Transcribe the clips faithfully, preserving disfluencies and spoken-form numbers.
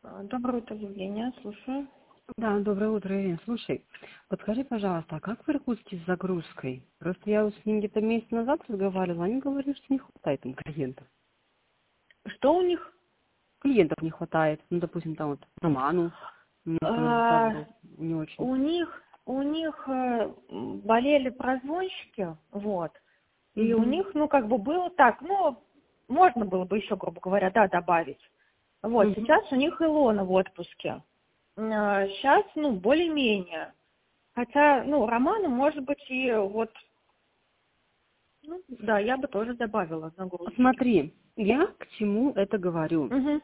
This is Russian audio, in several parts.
А, Доброе утро, Евгения, слушаю. Да, доброе утро, Ирина. Слушай, подскажи, пожалуйста, а как в Иркутске с загрузкой? Просто я вот с ним где-то месяц назад разговаривала, они говорили, что не хватает им клиентов. Что у них? Клиентов не хватает. Ну, допустим, там вот Роману, у меня там результат А, был не очень. у них у них э, м, болели прозвонщики, вот. И у Угу. них, ну, как бы было так, ну, можно было бы еще, грубо говоря, да, добавить. Вот, Угу. сейчас у них Илона в отпуске. Сейчас, ну, более-менее. Хотя, ну, Роману, может быть, и вот, ну, да, я бы тоже добавила нагрузочки. Смотри, я к чему это говорю. Угу.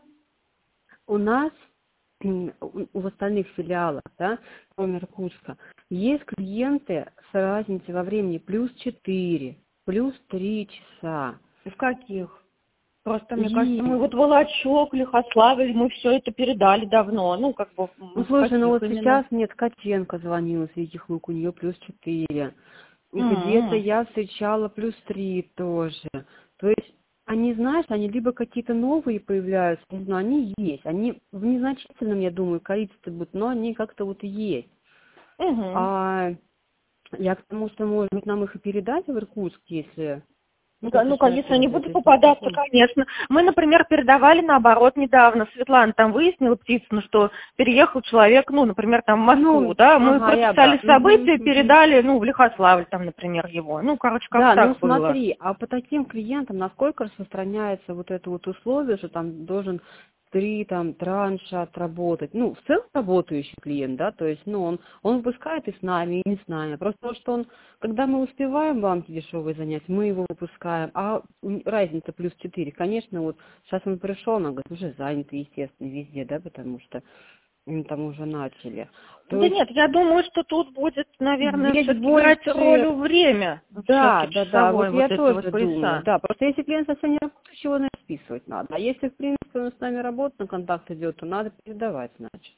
У нас, м, у у остальных филиалов, да, кроме Иркутска, есть клиенты с разницей во времени плюс четыре, плюс три часа. В каких? Просто, мне кажется, мы И вот Волочок, Лихославль, мы все это передали давно. Ну, как бы, Ну, м, в слушай, ну каких вот именно? сейчас мне Ткаченко звонила с этих лук, у нее плюс четыре. Где-то М. я встречала плюс три тоже. То есть, они, знаешь, они либо какие-то новые появляются, не знаю, они есть. Они в незначительном, я думаю, количестве будут, но они как-то вот есть. Мгм. А я к тому, что, может быть, нам их и передать в Иркутск, если, ну, Да, если ну, человек конечно, они может будут это сделать. попадаться, конечно. Мы, например, передавали наоборот недавно. Светлана там выяснила, Птицына, что переехал человек, ну, например, там в Москву, Ну, да, мы ага, я, да. прописали Мгм, события, мгм. передали, ну, в Лихославль там, например, его. Ну, короче, как Да, ну так было. смотри, а по таким клиентам насколько распространяется вот это вот условие, что там должен три там транша отработать? Ну, в целом работающий клиент, да, то есть, ну, он, он выпускает и с нами, и не с нами. Просто то, что он, когда мы успеваем банки дешевые занять, мы его выпускаем, а у- разница плюс четыре. Конечно, вот сейчас он пришел, он говорит, уже заняты, естественно, везде, да, потому что м, там уже начали. То Да есть нет, я думаю, что тут будет, наверное, здесь все-таки играть роль больше. время, Да, все-таки да, да, часовой вот вот я этой вот тоже думаю, пояса. да, просто если клиент совсем не работающий, его наверное, списывать надо, а если, в принципе, он с нами работает, на контакт идет, то надо передавать, значит.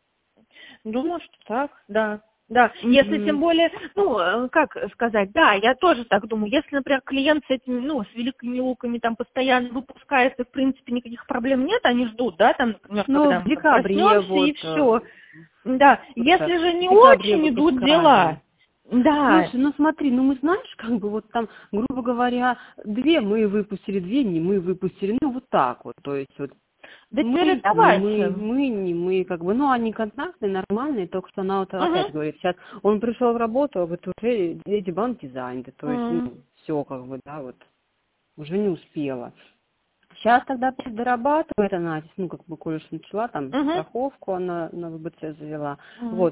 Думаю, что так, да. Да, если тем Угу. более, ну, э, как сказать, да, я тоже так думаю, если, например, клиент с этими, ну, с великими луками там постоянно выпускается, в принципе, никаких проблем нет, они ждут, да, там, например, Ну, когда в мы там декабре проснемся и вот, э, все. Да, просто если же в не декабре очень идут дела, выпускали. да, Слушай, ну смотри, ну мы знаешь, как бы вот там, грубо говоря, две мы выпустили, две не мы выпустили, ну вот так вот, то есть вот да мы, не мы, передавайте. мы, не мы, как бы, ну, они контактные, нормальные, только что она вот опять Угу. говорит, сейчас он пришел в работу, а вот уже эти банки заняты, то есть, ну, М. все, как бы, да, вот, уже не успела. Сейчас тогда опять дорабатывает она, ну, как бы, коль уж начала, там, Угу. страховку она на ВБЦ завела, М. вот,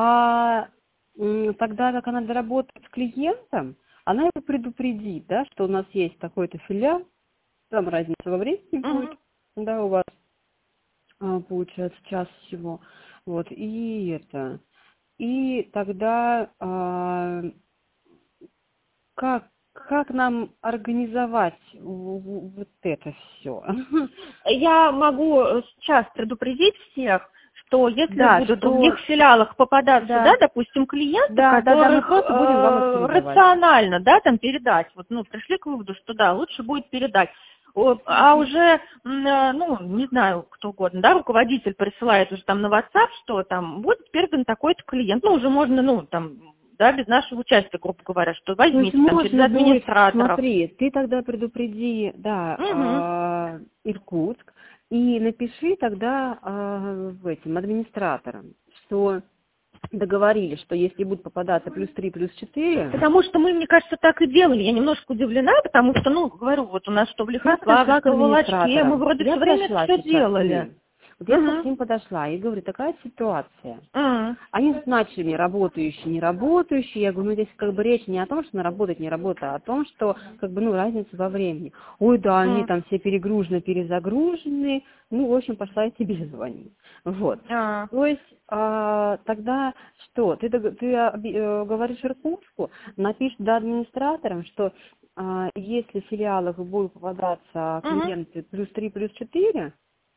а м, тогда, как она доработает с клиентом, она его предупредит, да, что у нас есть такой-то филиал, там разница во времени будет, Мгм. да, у вас а, получается, час всего. Вот, и это. И тогда а, как, как нам организовать в- в- вот это все? Я могу э, сейчас предупредить всех, что если Да, будут в других что, филиалах попадаться, да, да, допустим, клиенты, да, да, да, мы которых просто будем вам их э, передавать. рационально, да, там передать, вот, ну, пришли к выводу, что да, лучше будет передать. О, а Мгм. уже, м, э, ну, не знаю, кто угодно, да, руководитель присылает уже там на WhatsApp, что там будет передан такой-то клиент, ну, уже можно, ну, там, да, без нашего участия, грубо говоря, что То есть возьмите там через можно будет, администраторов. смотри, ты тогда предупреди, да, Угу. а, Иркутск, и напиши тогда а, в этим администраторам, что договорились, что если будут попадаться плюс три, плюс четыре. Потому что мы, мне кажется, так и делали. Я немножко удивлена, потому что, ну, говорю, вот у нас что в Я Лихославле, подошла к что в Волочке, мы администраторам. вроде Я все время это подошла все сейчас к делали. ним. Вот я сейчас к Угу. ним подошла и говорю, такая ситуация. Угу. Они начали мне работающие, не работающие. Я говорю, ну здесь как бы речь не о том, что она работает, не работает, а о том, что как бы ну разница во времени. Ой, да, они там все перегружены, перезагружены. Ну, в общем, пошла я тебе звонить. Вот. А. То есть а, тогда что? Ты, дог- ты оби- э, говоришь Иркутску, напишешь до администраторам, что а, если в филиалах будут попадаться Угу. клиенты плюс три, плюс четыре,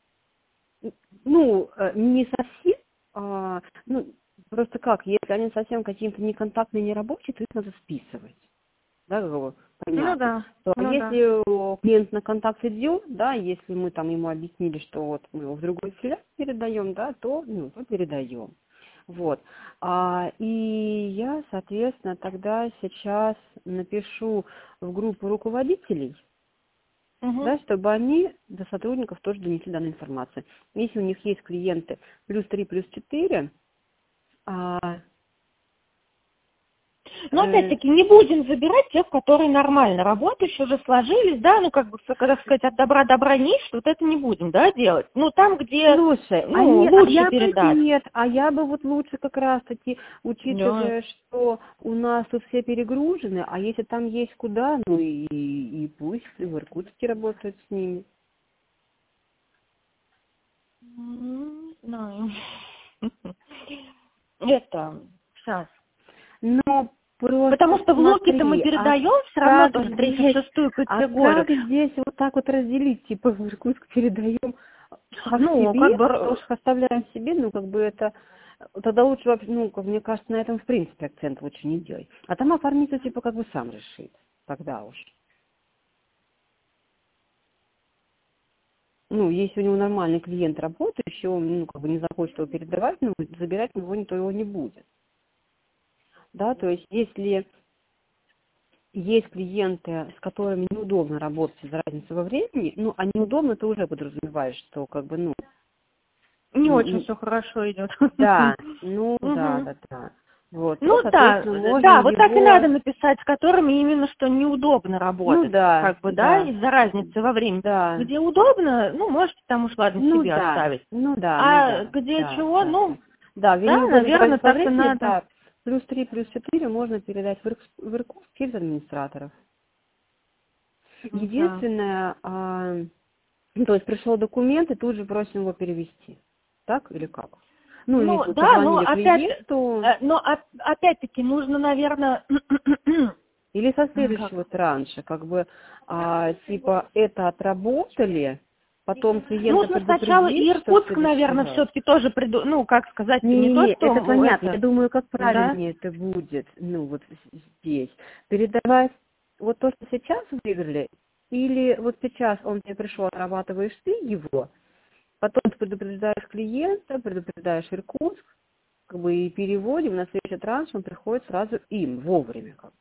ну, э, не совсем, а, ну, просто как, если они совсем какие-то неконтактные, нерабочие, то их надо списывать. Да, как бы. понятно. Ну да. То, Ну если да. клиент на контакт идет, да, если мы там ему объяснили, что вот мы его в другой филиал передаем, да, то, ну, то передаем. Вот. А, и я, соответственно, тогда сейчас напишу в группу руководителей, Угу. да, чтобы они до сотрудников тоже донесли данную информацию. Если у них есть клиенты плюс три, плюс четыре, а, Но опять-таки не будем забирать тех, которые нормально работают, уже сложились, да, ну как бы, когда сказать, от добра добра не ищут, вот это не будем, да, делать. Ну там, где, Слушай, ну, они, а лучше я передать. бы нет, а я бы вот лучше как раз-таки, Да. учитывая, что у нас тут все перегружены, а если там есть куда, ну и, и пусть в Иркутске работают с ними. Не знаю. Это, сейчас. Но просто Потому что в Луки-то мы смотри, а передаем все равно как тоже здесь, тридцать шестую а категорию. как здесь вот так вот разделить, типа в Иркутск передаем, а в Ну, себе, как бы, тоже оставляем себе, ну как бы это, тогда лучше вообще, ну, как мне кажется, на этом в принципе акцент лучше не делать. А там оформитель типа как бы сам решит, тогда уж. Ну, если у него нормальный клиент работающий, он, ну, как бы не захочет его передавать, ну, забирать его никто его не будет. Да, то есть если есть клиенты, с которыми неудобно работать из-за разницы во времени, ну, а неудобно ты уже подразумеваешь, что как бы, ну... не очень м, все хорошо идет. Да, ну, да, Мгм. да, да. Вот, то, Ну да, соответственно, можно да, вот так и его... надо написать, с которыми именно что неудобно Ну, работать, да, как бы, да, да, из-за разницы во времени. да, Где удобно, ну, можете там уж, ладно, ну, себе да, оставить. ну, да, ну, А да, где да, чего, да, да. ну, Да, где да, неудобно наверное, разница во так и времени, надо. да, плюс три, плюс четыре можно передать в Иркутск в Иркутск через администраторов. Да. Единственное, а, ну, то есть пришел документ, и тут же просим его перевести. Так или как? Ну, Ну, если вы да, но позвонили опять, клиенту, э, но оп- опять-таки нужно, наверное, или со как? следующего транша, как бы, а, типа, это отработали, потом клиента Нужно сначала и предупредить, что в Иркутск, следующий наверное, раз. все-таки тоже приду, ну, как сказать-то, не то, Не-не-не, что это м, понятно. Я это, думаю, как да? правильнее это будет, ну, вот здесь. Передавать вот то, что сейчас выиграли, или вот сейчас он тебе пришел, отрабатываешь ты его, потом ты предупреждаешь клиента, предупреждаешь Иркутск, как бы и переводим на следующий транш, он приходит сразу им, вовремя. Как.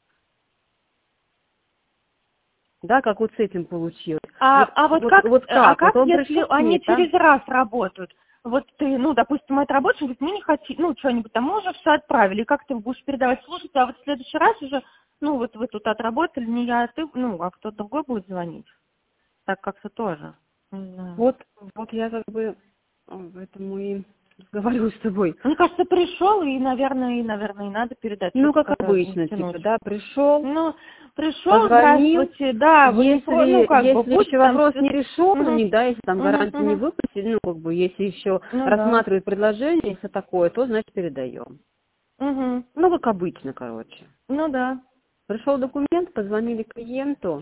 Да, как вот с этим получилось. А, Вот, а вот вот, как, вот а как? Вот как, он если пришел к они ней, да? через раз работают? Вот ты, ну, допустим, это работаешь, он говорит, мы не хотим, ну, что-нибудь там, мы уже все отправили, и как ты будешь передавать, слушайте, а вот в следующий раз уже, ну, вот вы тут отработали, не я, а ты, ну, а кто-то другой будет звонить, так как-то тоже. Не знаю. Вот, вот я как бы поэтому и разговариваю с тобой. Мне кажется, пришел, и, наверное, и, наверное, и надо передать, Ну, что как когда не обычно, тянуть. типа, да, пришел, Ну, пришел, позвонил. здравствуйте, да, вы не про- ну, Если, как бы, если будьте еще там... вопрос не Угу, решенный, да, если там угу, гарантию не угу. выпустили, ну, как бы, если еще Ну, да. рассматривают предложение и все такое, то, значит, передаем. Угу. Ну, как обычно, короче. Ну, да. Пришел документ, позвонили клиенту,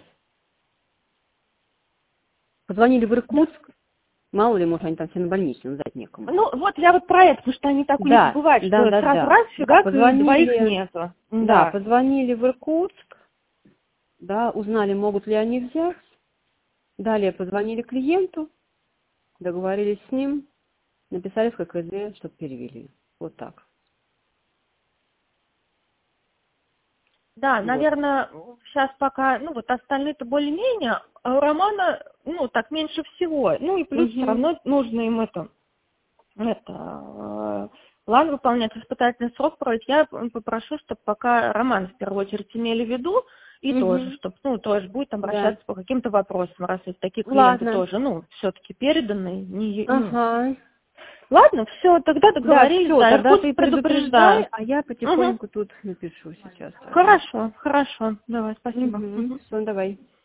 позвонили в Да. Иркутск, мало ли, может, они там все на больничном, сдать некому. Ну, вот я вот про это, потому что они так у них Да, бывают, да, что да, сразу да. раз, Да, фигак, и двоих позвонили, нету. да, Да. позвонили в Иркутск, да, узнали, могут ли они взять. Далее позвонили клиенту, договорились с ним, написали в ка ка зэ, чтобы перевели. Вот так. Да, Вот. наверное, сейчас пока, ну, вот остальные-то более-менее, а у Романа, ну, так меньше всего. Ну, и плюс все Угу. равно нужно им это, это, э, план выполнять, испытательный срок проводить. Я попрошу, чтобы пока Роман в первую очередь имели в виду, и тоже, Угу. чтобы, ну, тоже будет Да. обращаться по каким-то вопросам, раз есть такие клиенты Ладно. тоже, ну, все-таки переданные, не, ну. Ага. Ладно, все, тогда Да, договорились, все, да, тогда Иркутск ты предупреждаю. предупреждай, а я Угу. потихоньку тут напишу сейчас. Хорошо, хорошо, давай, спасибо. Угу. Угу. Все, давай.